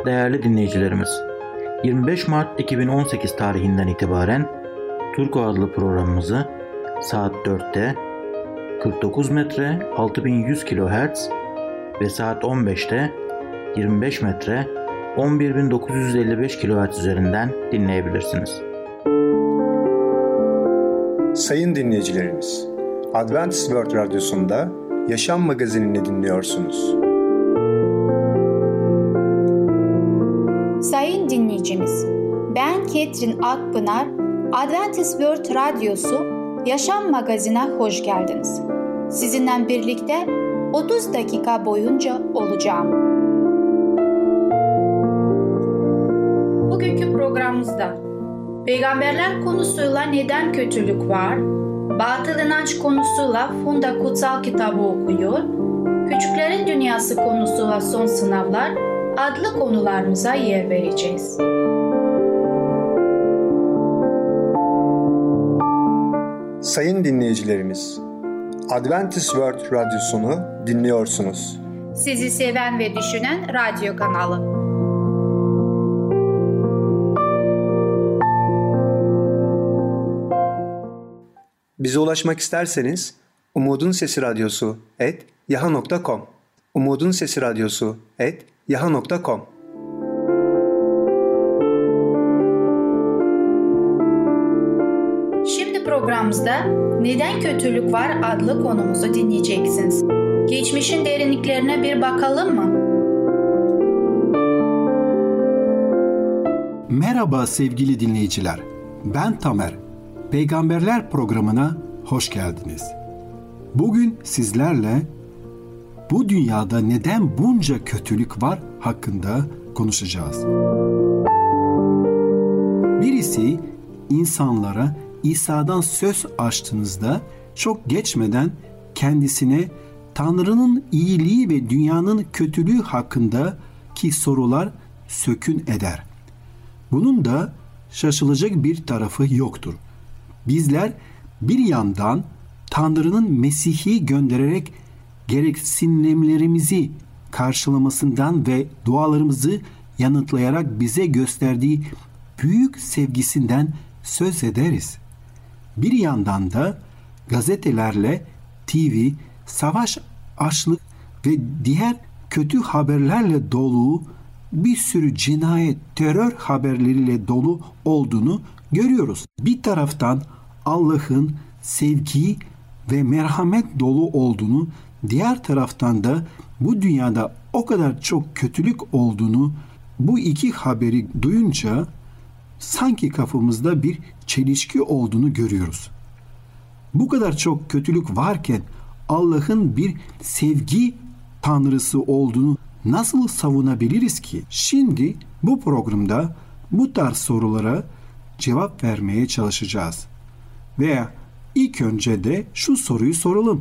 Değerli dinleyicilerimiz, 25 Mart 2018 tarihinden itibaren Turko adlı programımızı saat 4'te 49 metre 6100 kHz ve saat 15'te 25 metre 11955 kHz üzerinden dinleyebilirsiniz. Sayın dinleyicilerimiz, Adventist World Radyosu'nda Yaşam Magazinini dinliyorsunuz. Sayın dinleyicimiz, ben Ketrin Akpınar, Adventist World Radyosu Yaşam Magazinine hoş geldiniz. Sizinle birlikte 30 dakika boyunca olacağım. Bugünkü programımızda peygamberler konusuyla neden kötülük var, batıl inanç konusuyla Funda Kutsal kitabı okuyor, küçüklerin dünyası konusuyla son sınavlar adlı konularımıza yer vereceğiz. Sayın dinleyicilerimiz, Adventist World Radyosunu dinliyorsunuz. Sizi seven ve düşünen radyo kanalı. Bize ulaşmak isterseniz umudunsesiradyosu@yaha.com umudunsesiradyosu@yaha.com. Şimdi programımızda Neden Kötülük Var adlı konumuzu dinleyeceksiniz. Geçmişin derinliklerine bir bakalım mı? Merhaba sevgili dinleyiciler. Ben Tamer. Peygamberler programına hoş geldiniz. Bugün sizlerle bu dünyada neden bunca kötülük var hakkında konuşacağız. Birisi insanlara İsa'dan söz açtığınızda çok geçmeden kendisine Tanrı'nın iyiliği ve dünyanın kötülüğü hakkındaki sorular sökün eder. Bunun da şaşılacak bir tarafı yoktur. Bizler bir yandan Tanrı'nın Mesih'i göndererek gereksinimlerimizi karşılamasından ve dualarımızı yanıtlayarak bize gösterdiği büyük sevgisinden söz ederiz. Bir yandan da gazetelerle, TV, savaş, açlık ve diğer kötü haberlerle dolu bir sürü cinayet, terör haberleriyle dolu olduğunu görüyoruz. Bir taraftan Allah'ın sevgi ve merhamet dolu olduğunu, diğer taraftan da bu dünyada o kadar çok kötülük olduğunu, bu iki haberi duyunca sanki kafamızda bir çelişki olduğunu görüyoruz. Bu kadar çok kötülük varken Allah'ın bir sevgi tanrısı olduğunu nasıl savunabiliriz ki? Şimdi bu programda bu tarz sorulara cevap vermeye çalışacağız. Veya ilk önce de şu soruyu soralım.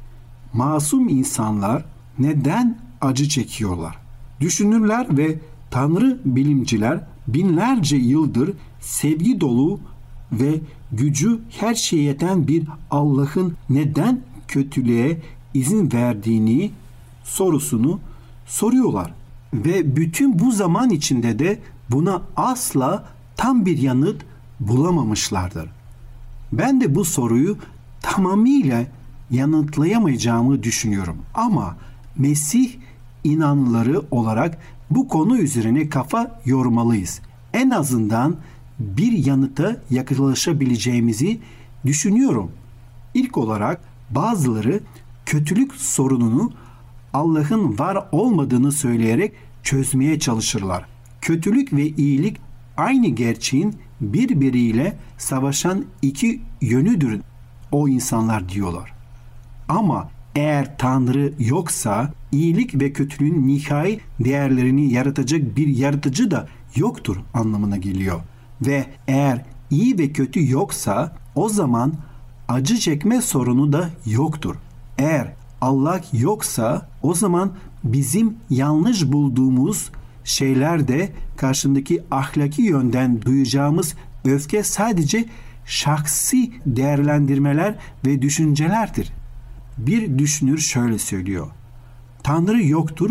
Masum insanlar neden acı çekiyorlar? Düşünürler ve Tanrı bilimciler binlerce yıldır sevgi dolu ve gücü her şeye yeten bir Allah'ın neden kötülüğe izin verdiğini sorusunu soruyorlar. Ve bütün bu zaman içinde de buna asla tam bir yanıt bulamamışlardır. Ben de bu soruyu tamamıyla yanıtlayamayacağımı düşünüyorum. Ama Mesih inanlıları olarak bu konu üzerine kafa yormalıyız. En azından bir yanıta yaklaşabileceğimizi düşünüyorum. İlk olarak bazıları kötülük sorununu Allah'ın var olmadığını söyleyerek çözmeye çalışırlar. Kötülük ve iyilik aynı gerçeğin birbiriyle savaşan iki yönüdür o insanlar diyorlar. Ama eğer Tanrı yoksa iyilik ve kötülüğün nihai değerlerini yaratacak bir yaratıcı da yoktur anlamına geliyor. Ve eğer iyi ve kötü yoksa o zaman acı çekme sorunu da yoktur. Eğer Allah yoksa o zaman bizim yanlış bulduğumuz şeyler de karşındaki ahlaki yönden duyacağımız öfke sadece şahsi değerlendirmeler ve düşüncelerdir. Bir düşünür şöyle söylüyor. Tanrı yoktur,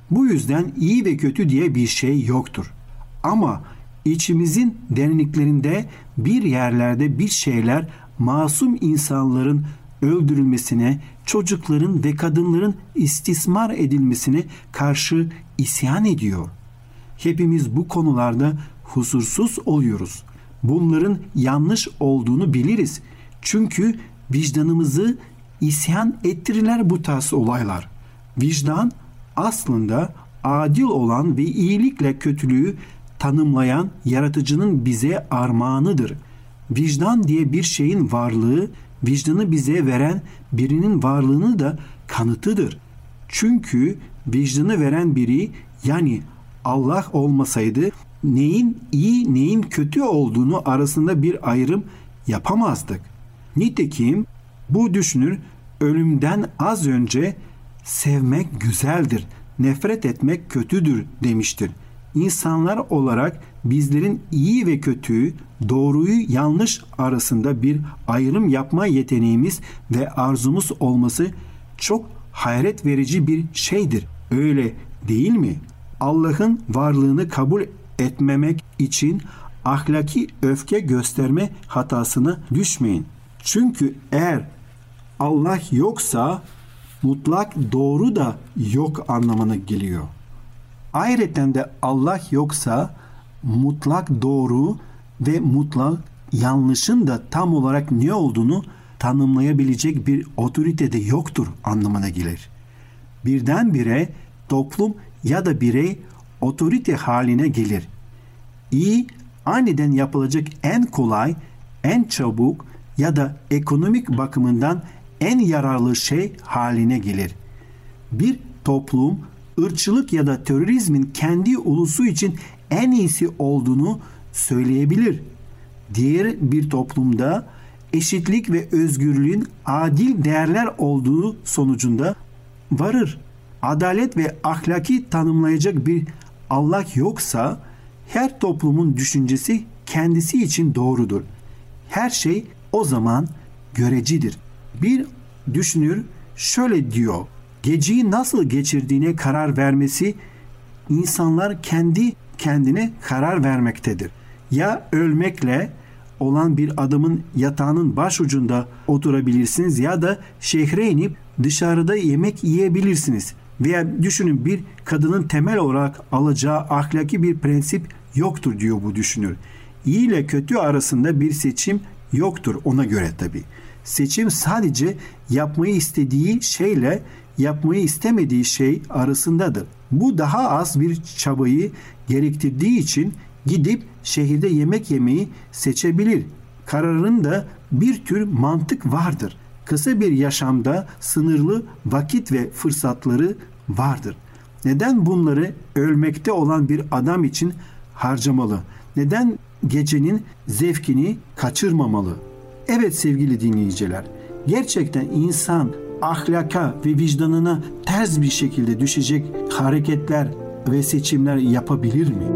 Bu yüzden iyi ve kötü diye bir şey yoktur. Ama içimizin derinliklerinde bir yerlerde bir şeyler masum insanların öldürülmesine, çocukların ve kadınların istismar edilmesine karşı isyan ediyor. Hepimiz bu konularda huzursuz oluyoruz. Bunların yanlış olduğunu biliriz. Çünkü vicdanımızı isyan ettirirler bu tarz olaylar. Vicdan aslında adil olan ve iyilikle kötülüğü tanımlayan yaratıcının bize armağanıdır. Vicdan diye bir şeyin varlığı, vicdanı bize veren birinin varlığını da kanıtıdır. Çünkü vicdanı veren biri, yani Allah olmasaydı neyin iyi neyin kötü olduğunu arasında bir ayrım yapamazdık. Nitekim bu düşünür ölümden az önce sevmek güzeldir, nefret etmek kötüdür demiştir. İnsanlar olarak bizlerin iyi ve kötüyü, doğruyu yanlış arasında bir ayrım yapma yeteneğimiz ve arzumuz olması çok hayret verici bir şeydir. Öyle değil mi? Allah'ın varlığını kabul etmemek için ahlaki öfke gösterme hatasına düşmeyin. Çünkü eğer Allah yoksa mutlak doğru da yok anlamına geliyor. Ayrıca de Allah yoksa mutlak doğru ve mutlak yanlışın da tam olarak ne olduğunu tanımlayabilecek bir otorite de yoktur anlamına gelir. Birdenbire toplum ya da birey otorite haline gelir. İyi, aniden yapılacak en kolay, en çabuk ya da ekonomik bakımından en yararlı şey haline gelir. Bir toplum, ırkçılık ya da terörizmin kendi ulusu için en iyisi olduğunu söyleyebilir. Diğer bir toplumda eşitlik ve özgürlüğün adil değerler olduğu sonucunda varır. Adalet ve ahlaki tanımlayacak bir Allah yoksa her toplumun düşüncesi kendisi için doğrudur. Her şey o zaman görecidir. Bir düşünür şöyle diyor: geceyi nasıl geçirdiğine karar vermesi insanlar kendi kendine karar vermektedir. Ya ölmekle olan bir adamın yatağının başucunda oturabilirsiniz ya da şehre inip dışarıda yemek yiyebilirsiniz. Veya düşünün, bir kadının temel olarak alacağı ahlaki bir prensip yoktur diyor bu düşünür. İyi ile kötü arasında bir seçim yoktur ona göre tabii. Seçim sadece yapmayı istediği şeyle yapmayı istemediği şey arasındadır. Bu daha az bir çabayı gerektirdiği için gidip şehirde yemek yemeyi seçebilir. Kararında bir tür mantık vardır. Kısa bir yaşamda sınırlı vakit ve fırsatları vardır. Neden bunları ölmekte olan bir adam için harcamalı? Neden gecenin zevkini kaçırmamalı? Evet sevgili dinleyiciler, gerçekten insan ahlaka ve vicdanına ters bir şekilde düşecek hareketler ve seçimler yapabilir mi?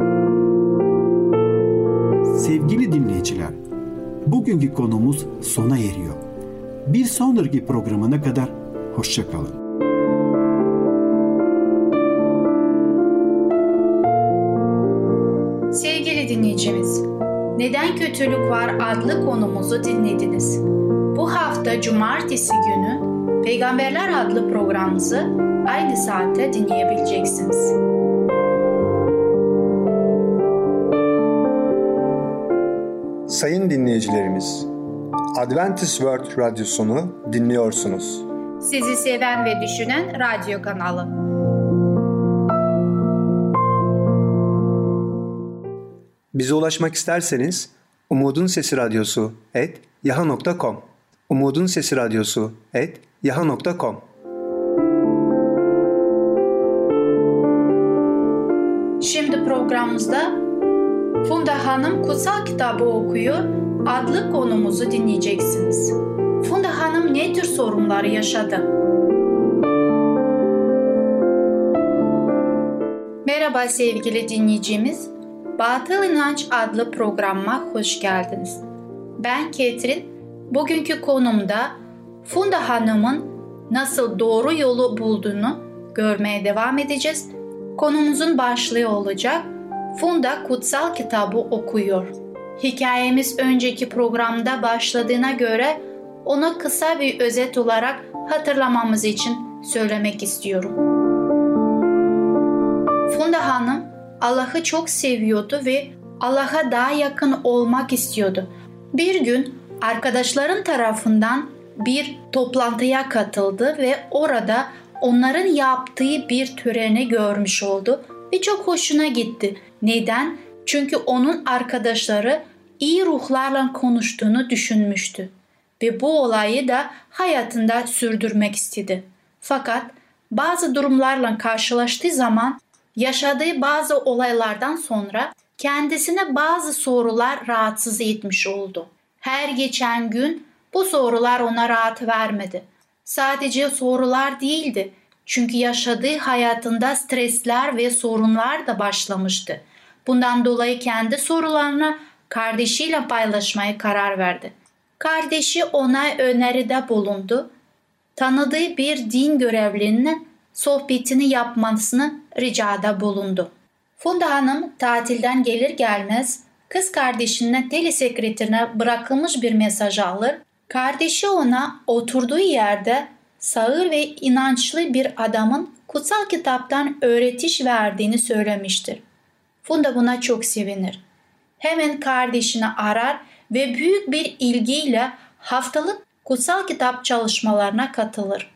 Sevgili dinleyiciler, bugünkü konumuz sona eriyor. Bir sonraki programına kadar hoşça kalın. Sevgili dinleyicimiz, Neden Kötülük Var adlı konumuzu dinlediniz. Bu hafta Cumartesi günü Peygamberler adlı programımızı aynı saatte dinleyebileceksiniz. Sayın dinleyicilerimiz, Adventist World Radyosunu dinliyorsunuz. Sizi seven ve düşünen radyo kanalı. Bize ulaşmak isterseniz umudunsesiradyosu@yahoo.com umudunsesiradyosu@yahoo.com. Şimdi programımızda Funda Hanım Kutsal Kitabı Okuyor adlı konumuzu dinleyeceksiniz. Funda Hanım ne tür sorunları yaşadı? Merhaba sevgili dinleyicimiz. Batıl İnanç adlı programıma hoş geldiniz. Ben Ketrin. Bugünkü konumda Funda Hanım'ın nasıl doğru yolu bulduğunu görmeye devam edeceğiz. Konumuzun başlığı olacak Funda kutsal kitabı okuyor. Hikayemiz önceki programda başladığına göre onu kısa bir özet olarak hatırlamamız için söylemek istiyorum. Funda Hanım Allah'ı çok seviyordu ve Allah'a daha yakın olmak istiyordu. Bir gün arkadaşların tarafından bir toplantıya katıldı ve orada onların yaptığı bir töreni görmüş oldu ve çok hoşuna gitti. Neden? Çünkü onun arkadaşları iyi ruhlarla konuştuğunu düşünmüştü ve bu olayı da hayatında sürdürmek istedi. Fakat bazı durumlarla karşılaştığı zaman yaşadığı bazı olaylardan sonra kendisine bazı sorular rahatsız etmiş oldu. Her geçen gün bu sorular ona rahat vermedi. Sadece sorular değildi. Çünkü yaşadığı hayatında stresler ve sorunlar da başlamıştı. Bundan dolayı kendi sorularını kardeşiyle paylaşmaya karar verdi. Kardeşi ona öneride bulundu. Tanıdığı bir din görevlinin sohbetini yapmasını ricada bulundu. Funda Hanım tatilden gelir gelmez kız kardeşinin telesekreterine bırakılmış bir mesaj alır. Kardeşi ona oturduğu yerde sağır ve inançlı bir adamın kutsal kitaptan öğretiş verdiğini söylemiştir. Funda buna çok sevinir. Hemen kardeşini arar ve büyük bir ilgiyle haftalık kutsal kitap çalışmalarına katılır.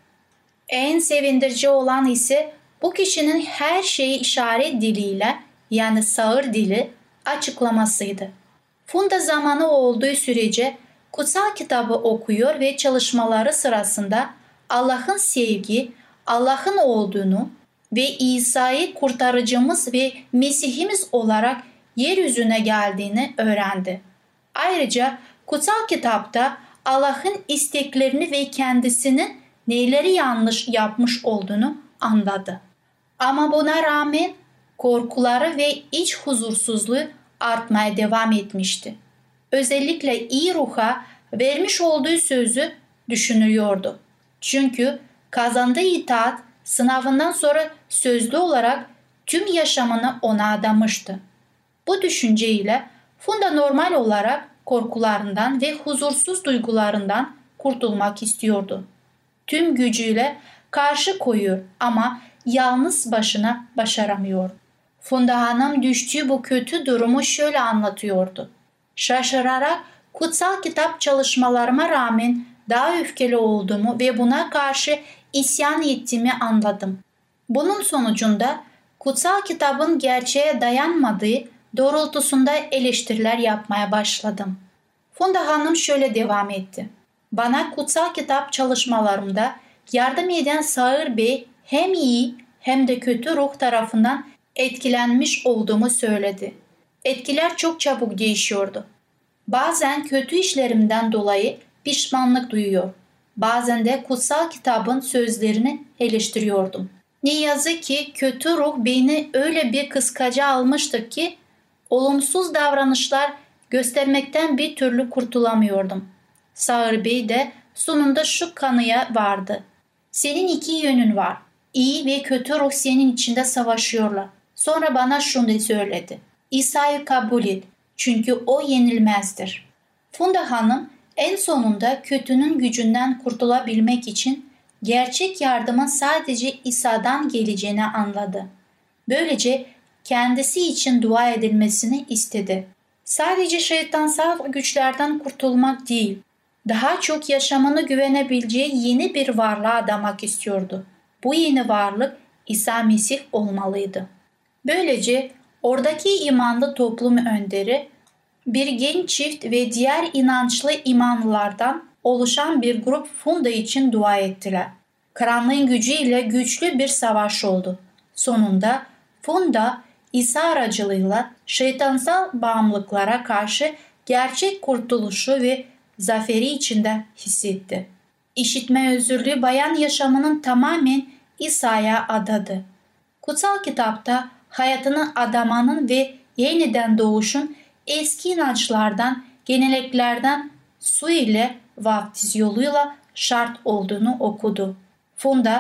En sevindirici olan ise bu kişinin her şeyi işaret diliyle yani sağır dili açıklamasıydı. Funda zamanı olduğu sürece kutsal kitabı okuyor ve çalışmaları sırasında Allah'ın sevgi, Allah'ın olduğunu ve İsa'yı kurtarıcımız ve Mesihimiz olarak yeryüzüne geldiğini öğrendi. Ayrıca kutsal kitapta Allah'ın isteklerini ve kendisinin neleri yanlış yapmış olduğunu anladı. Ama buna rağmen korkuları ve iç huzursuzluğu artmaya devam etmişti. Özellikle iyi ruha vermiş olduğu sözü düşünüyordu. Çünkü kazandığı itaat sınavından sonra sözlü olarak tüm yaşamını ona adamıştı. Bu düşünceyle Funda normal olarak korkularından ve huzursuz duygularından kurtulmak istiyordu. Tüm gücüyle karşı koyuyor ama yalnız başına başaramıyor. Funda Hanım düştüğü bu kötü durumu şöyle anlatıyordu. Şaşırarak kutsal kitap çalışmalarıma rağmen daha öfkeli olduğumu ve buna karşı isyan ettiğimi anladım. Bunun sonucunda kutsal kitabın gerçeğe dayanmadığı doğrultusunda eleştiriler yapmaya başladım. Funda Hanım şöyle devam etti. Bana kutsal kitap çalışmalarımda yardım eden Sağır Bey hem iyi hem de kötü ruh tarafından etkilenmiş olduğumu söyledi. Etkiler çok çabuk değişiyordu. Bazen kötü işlerimden dolayı pişmanlık duyuyor. Bazen de kutsal kitabın sözlerini eleştiriyordum. Ne yazık ki kötü ruh beni öyle bir kıskaca almıştı ki olumsuz davranışlar göstermekten bir türlü kurtulamıyordum. Sağır Bey de sonunda şu kanıya vardı. Senin iki yönün var. İyi ve kötü ruh senin içinde savaşıyorlar. Sonra bana şunu söyledi. İsa'yı kabul et. Çünkü o yenilmezdir. Funda Hanım en sonunda kötünün gücünden kurtulabilmek için gerçek yardımın sadece İsa'dan geleceğini anladı. Böylece kendisi için dua edilmesini istedi. Sadece şeytansal güçlerden kurtulmak değil, daha çok yaşamını güvenebileceği yeni bir varlığa adamak istiyordu. Bu yeni varlık İsa Mesih olmalıydı. Böylece oradaki imanlı toplum önderi, bir genç çift ve diğer inançlı imanlılardan oluşan bir grup Funda için dua ettiler. Karanlığın gücüyle güçlü bir savaş oldu. Sonunda Funda İsa aracılığıyla şeytansal bağımlılıklara karşı gerçek kurtuluşu ve zaferi içinde hissetti. İşitme özürlü bayan yaşamının tamamen İsa'ya adadı. Kutsal kitapta hayatını adamanın ve yeniden doğuşun eski inançlardan, geleneklerden su ile vaftiz yoluyla şart olduğunu okudu. Funda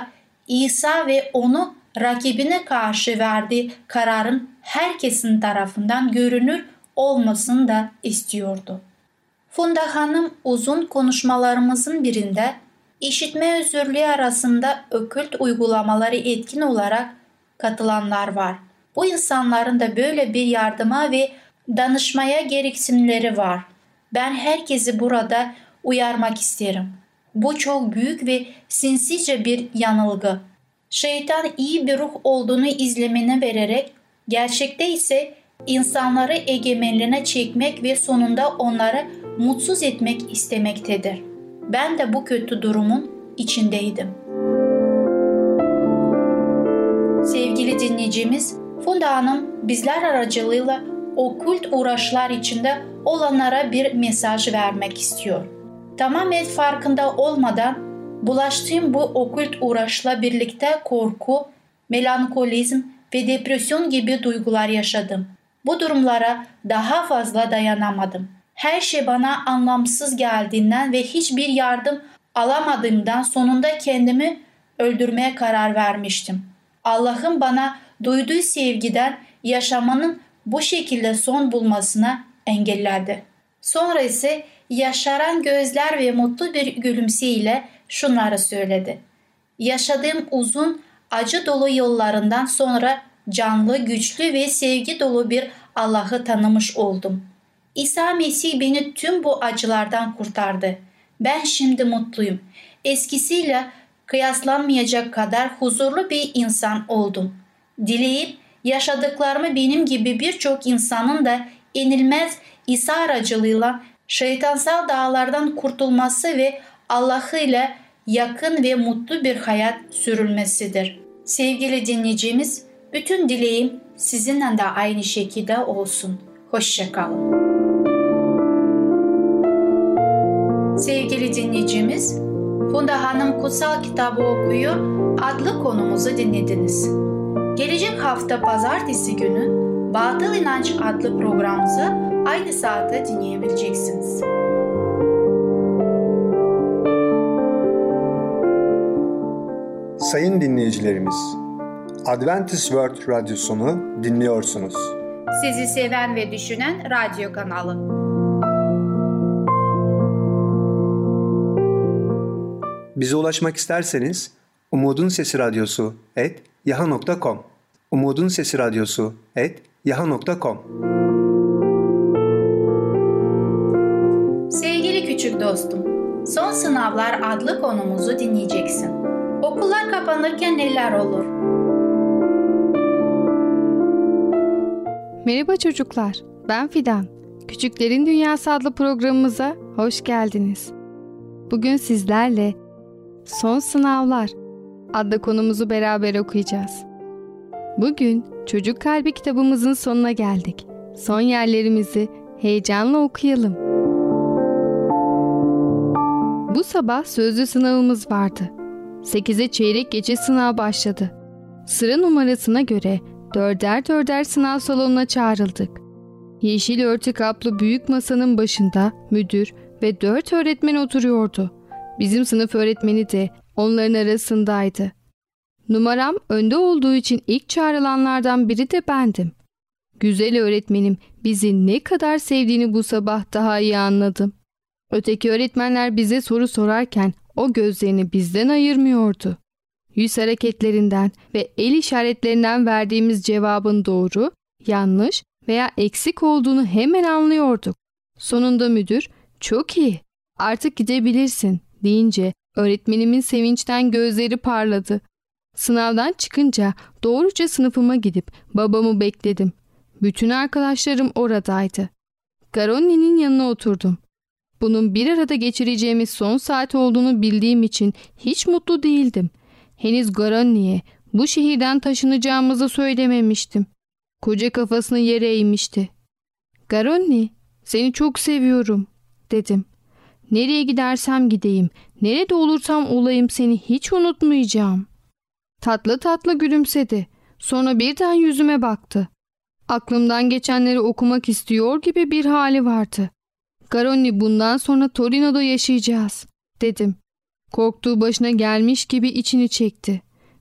İsa ve onu rakibine karşı verdiği kararın herkesin tarafından görünür olmasını da istiyordu. Funda Hanım uzun konuşmalarımızın birinde işitme özürlüğü arasında okült uygulamaları etkin olarak katılanlar var. Bu insanların da böyle bir yardıma ve danışmaya gereksinimleri var. Ben herkesi burada uyarmak isterim. Bu çok büyük ve sinsice bir yanılgı. Şeytan iyi bir ruh olduğunu izlemini vererek, gerçekte ise insanları egemenliğine çekmek ve sonunda onları mutsuz etmek istemektedir. Ben de bu kötü durumun içindeydim. Sevgili dinleyicimiz, Funda Hanım bizler aracılığıyla okült uğraşlar içinde olanlara bir mesaj vermek istiyor. Tamamen farkında olmadan bulaştığım bu okült uğraşla birlikte korku, melankolizm ve depresyon gibi duygular yaşadım. Bu durumlara daha fazla dayanamadım. Her şey bana anlamsız geldiğinden ve hiçbir yardım alamadığımdan sonunda kendimi öldürmeye karar vermiştim. Allah'ın bana duyduğu sevgiden yaşamanın bu şekilde son bulmasına engelledi. Sonra ise yaşaran gözler ve mutlu bir gülümseyle şunları söyledi. Yaşadığım uzun, acı dolu yollarından sonra canlı, güçlü ve sevgi dolu bir Allah'ı tanımış oldum. İsa Mesih beni tüm bu acılardan kurtardı. Ben şimdi mutluyum. Eskisiyle kıyaslanmayacak kadar huzurlu bir insan oldum. Dileyip yaşadıklarımı benim gibi birçok insanın da yenilmez İsa aracılığıyla şeytansal dağlardan kurtulması ve Allah'ıyla yakın ve mutlu bir hayat sürülmesidir. Sevgili dinleyicimiz, bütün dileğim sizinle de aynı şekilde olsun. Hoşça kalın. Sevgili dinleyicimiz, Funda Hanım Kutsal Kitabı Okuyor adlı konumuzu dinlediniz. Gelecek hafta pazartesi günü Batıl İnanç adlı programımızı aynı saatte dinleyebileceksiniz. Sayın dinleyicilerimiz, Adventist World Radyosunu dinliyorsunuz. Sizi seven ve düşünen radyo kanalı. Bize ulaşmak isterseniz umudunsesiradyosu@yahoo.com umudunsesiradyosu@yahoo.com. Sevgili küçük dostum, Son Sınavlar adlı konumuzu dinleyeceksin. Okullar kapanırken neler olur? Merhaba çocuklar, ben Fidan. Küçüklerin Dünyası adlı programımıza hoş geldiniz. Bugün sizlerle Son Sınavlar adlı konumuzu beraber okuyacağız. Bugün Çocuk Kalbi kitabımızın sonuna geldik. Son yerlerimizi heyecanla okuyalım. Bu sabah sözlü sınavımız vardı. 8'e çeyrek geçe sınav başladı. Sıra numarasına göre dörder sınav salonuna çağrıldık. Yeşil örtü kaplı büyük masanın başında müdür ve 4 öğretmen oturuyordu. Bizim sınıf öğretmeni de onların arasındaydı. Numaram önde olduğu için ilk çağrılanlardan biri de bendim. Güzel öğretmenim bizi ne kadar sevdiğini bu sabah daha iyi anladım. Öteki öğretmenler bize soru sorarken o gözlerini bizden ayırmıyordu. Yüz hareketlerinden ve el işaretlerinden verdiğimiz cevabın doğru, yanlış veya eksik olduğunu hemen anlıyorduk. Sonunda müdür, "Çok iyi, artık gidebilirsin" deyince öğretmenimin sevinçten gözleri parladı. Sınavdan çıkınca doğruca sınıfıma gidip babamı bekledim. Bütün arkadaşlarım oradaydı. Garoni'nin yanına oturdum. Bunun bir arada geçireceğimiz son saat olduğunu bildiğim için hiç mutlu değildim. Henüz Garoni'ye bu şehirden taşınacağımızı söylememiştim. Koca kafasını yere eğmişti. "Garoni, seni çok seviyorum," dedim. "Nereye gidersem gideyim, nerede olursam olayım seni hiç unutmayacağım." Tatlı tatlı gülümsedi. Sonra birden yüzüme baktı. Aklımdan geçenleri okumak istiyor gibi bir hali vardı. "Garoni, bundan sonra Torino'da yaşayacağız," dedim. Korktuğu başına gelmiş gibi içini çekti.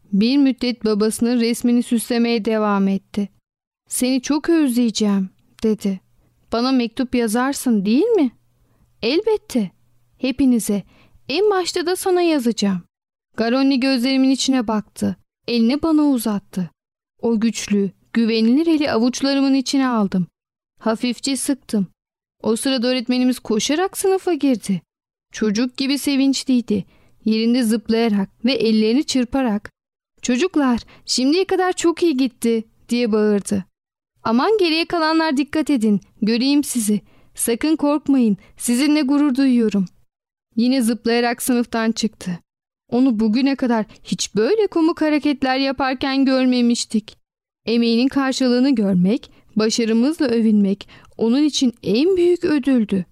Bir müddet babasının resmini süslemeye devam etti. "Seni çok özleyeceğim," dedi. "Bana mektup yazarsın değil mi?" "Elbette. Hepinize. En başta da sana yazacağım." Garonni gözlerimin içine baktı. Elini bana uzattı. O güçlü, güvenilir eli avuçlarımın içine aldım. Hafifçe sıktım. O sırada öğretmenimiz koşarak sınıfa girdi. Çocuk gibi sevinçliydi. Yerinde zıplayarak ve ellerini çırparak "Çocuklar, şimdiye kadar çok iyi gitti," diye bağırdı. "Aman geriye kalanlar dikkat edin. Göreyim sizi. Sakın korkmayın. Sizinle gurur duyuyorum." Yine zıplayarak sınıftan çıktı. Onu bugüne kadar hiç böyle komik hareketler yaparken görmemiştik. Emeğinin karşılığını görmek, başarımızla övünmek onun için en büyük ödüldü.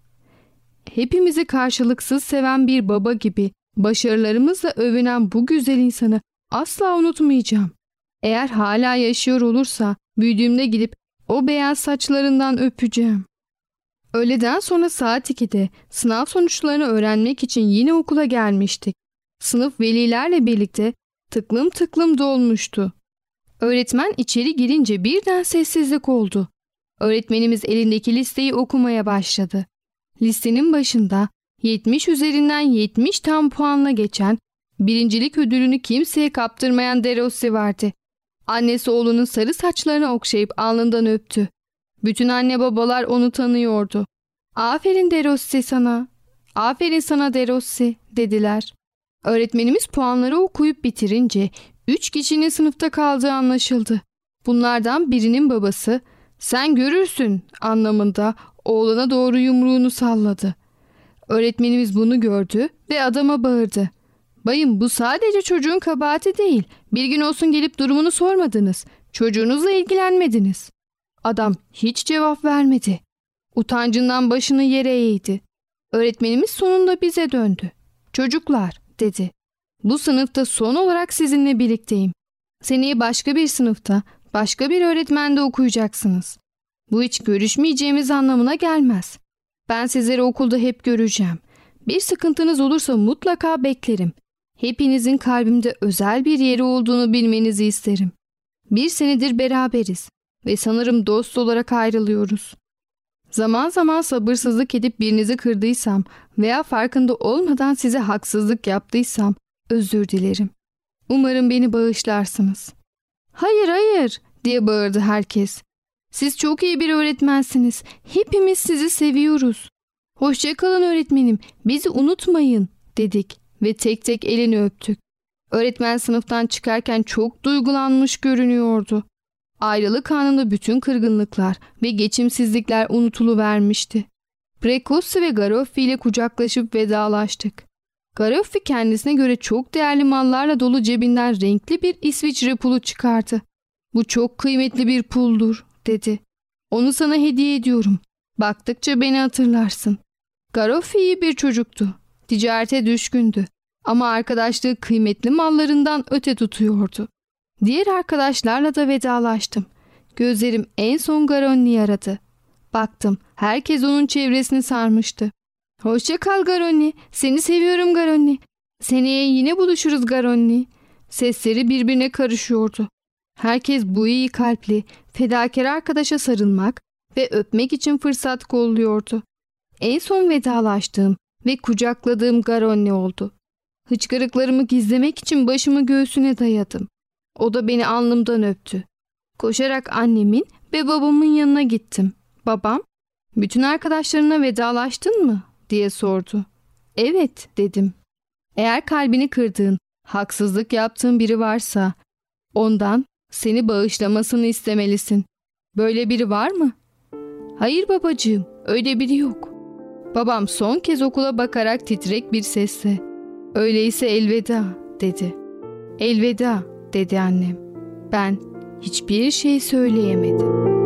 Hepimizi karşılıksız seven bir baba gibi başarılarımızla övünen bu güzel insanı asla unutmayacağım. Eğer hala yaşıyor olursa büyüdüğümde gidip o beyaz saçlarından öpeceğim. Öğleden sonra saat 2'de sınav sonuçlarını öğrenmek için yine okula gelmiştik. Sınıf velilerle birlikte tıklım tıklım dolmuştu. Öğretmen içeri girince birden sessizlik oldu. Öğretmenimiz elindeki listeyi okumaya başladı. Listenin başında 70 üzerinden 70 tam puanla geçen, birincilik ödülünü kimseye kaptırmayan Derossi vardı. Annesi oğlunun sarı saçlarını okşayıp alnından öptü. Bütün anne babalar onu tanıyordu. "Aferin Derossi sana, aferin sana Derossi," dediler. Öğretmenimiz puanları okuyup bitirince 3 kişinin sınıfta kaldığı anlaşıldı. Bunlardan birinin babası "Sen görürsün" anlamında oğluna doğru yumruğunu salladı. Öğretmenimiz bunu gördü ve adama bağırdı. "Bayım, bu sadece çocuğun kabahati değil. Bir gün olsun gelip durumunu sormadınız. Çocuğunuzla ilgilenmediniz." Adam hiç cevap vermedi. Utancından başını yere eğdi. Öğretmenimiz sonunda bize döndü. "Çocuklar," dedi. "Bu sınıfta son olarak sizinle birlikteyim. Seneye başka bir sınıfta, başka bir öğretmende okuyacaksınız. Bu hiç görüşmeyeceğimiz anlamına gelmez. Ben sizleri okulda hep göreceğim. Bir sıkıntınız olursa mutlaka beklerim. Hepinizin kalbimde özel bir yeri olduğunu bilmenizi isterim. 1 senedir beraberiz ve sanırım dost olarak ayrılıyoruz. Zaman zaman sabırsızlık edip birinizi kırdıysam veya farkında olmadan size haksızlık yaptıysam özür dilerim. Umarım beni bağışlarsınız." "Hayır, hayır," diye bağırdı herkes. "Siz çok iyi bir öğretmensiniz. Hepimiz sizi seviyoruz. Hoşça kalın öğretmenim, bizi unutmayın," dedik ve tek tek elini öptük. Öğretmen sınıftan çıkarken çok duygulanmış görünüyordu. Ayrılık anında bütün kırgınlıklar ve geçimsizlikler unutuluvermişti. Precossi ve Garoffi ile kucaklaşıp vedalaştık. Garoffi kendisine göre çok değerli mallarla dolu cebinden renkli bir İsviçre pulu çıkardı. "Bu çok kıymetli bir puldur," dedi. "Onu sana hediye ediyorum. Baktıkça beni hatırlarsın." Garoffi iyi bir çocuktu. Ticarete düşkündü. Ama arkadaşlığı kıymetli mallarından öte tutuyordu. Diğer arkadaşlarla da vedalaştım. Gözlerim en son Garoni'yi aradı. Baktım, herkes onun çevresini sarmıştı. "Hoşça kal Garoni, seni seviyorum Garoni. Seneye yine buluşuruz Garoni." Sesleri birbirine karışıyordu. Herkes bu iyi kalpli, fedakar arkadaşa sarılmak ve öpmek için fırsat kolluyordu. En son vedalaştığım ve kucakladığım Garoni oldu. Hıçkırıklarımı gizlemek için başımı göğsüne dayadım. O da beni alnımdan öptü. Koşarak annemin ve babamın yanına gittim. Babam, "Bütün arkadaşlarına vedalaştın mı?" diye sordu. "Evet," dedim. "Eğer kalbini kırdığın, haksızlık yaptığın biri varsa ondan seni bağışlamasını istemelisin. Böyle biri var mı?" "Hayır babacığım, öyle biri yok." Babam son kez okula bakarak titrek bir sesle, "Öyleyse elveda," dedi. "Elveda," dedi annem. Ben hiçbir şey söyleyemedim.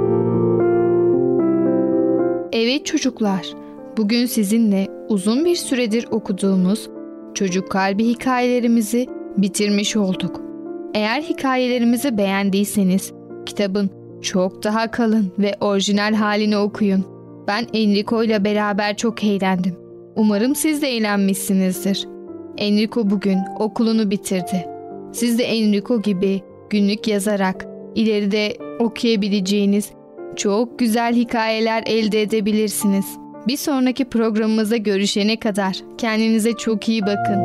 Evet çocuklar, bugün sizinle uzun bir süredir okuduğumuz Çocuk Kalbi hikayelerimizi bitirmiş olduk. Eğer hikayelerimizi beğendiyseniz kitabın çok daha kalın ve orijinal halini okuyun. Ben Enrico ile beraber çok eğlendim. Umarım siz de eğlenmişsinizdir. Enrico bugün okulunu bitirdi. Siz de Enrico gibi günlük yazarak ileride okuyabileceğiniz çok güzel hikayeler elde edebilirsiniz. Bir sonraki programımıza görüşene kadar kendinize çok iyi bakın.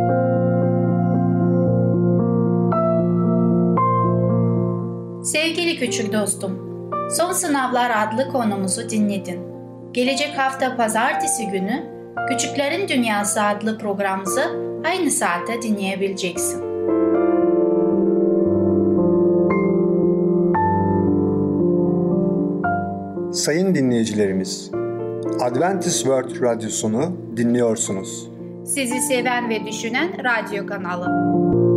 Sevgili küçük dostum, Son Sınavlar adlı konumuzu dinledin. Gelecek hafta pazartesi günü Küçüklerin Dünyası adlı programımızı aynı saatte dinleyebileceksin. Sayın dinleyicilerimiz, Adventist World Radyosunu dinliyorsunuz. Sizi seven ve düşünen radyo kanalı.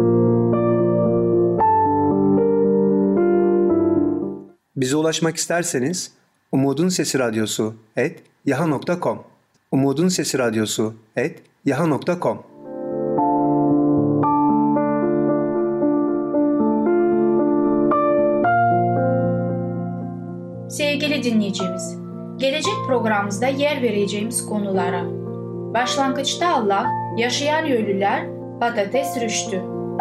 Bize ulaşmak isterseniz umudunsesiradyosu@yahoo.com umudunsesiradyosu@yahoo.com. Sevgili dinleyicimiz, gelecek programımızda yer vereceğimiz konulara: başlangıçta Allah, yaşayan ölüler, patates rüştü.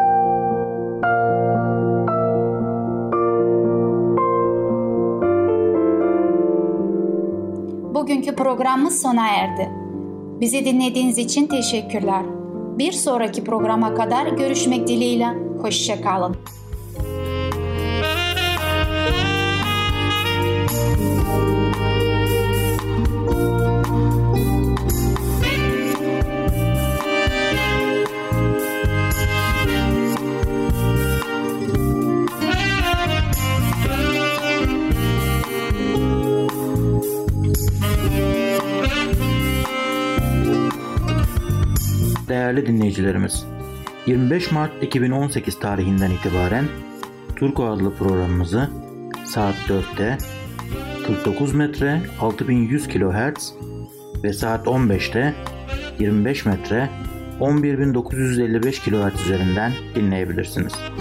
Bugünkü programımız sona erdi. Bizi dinlediğiniz için teşekkürler. Bir sonraki programa kadar görüşmek dileğiyle. Hoşça kalın. Değerli dinleyicilerimiz, 25 Mart 2018 tarihinden itibaren Turko adlı programımızı saat 4'te 49 metre 6100 kHz ve saat 15'te 25 metre 11955 kHz üzerinden dinleyebilirsiniz.